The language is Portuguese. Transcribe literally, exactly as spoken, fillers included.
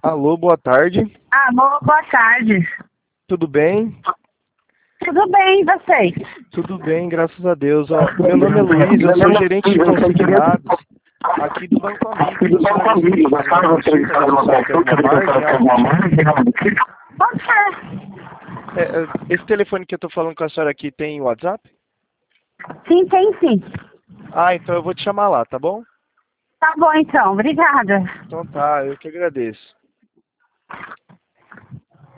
Alô, boa tarde. Alô, boa tarde. Tudo bem? Tudo bem, e vocês? Tudo bem, graças a Deus. Ó, meu nome é Luiz, eu sou gerente de consignados aqui do Banco Amigo. A senhora gostaria de fazer uma consulta relacionada a alguma margem? Pode ser. É, é, esse telefone que eu tô falando com a senhora aqui tem WhatsApp? Sim, tem sim. Ah, então eu vou te chamar lá, tá bom? Tá bom então, obrigada. Então tá, eu que agradeço.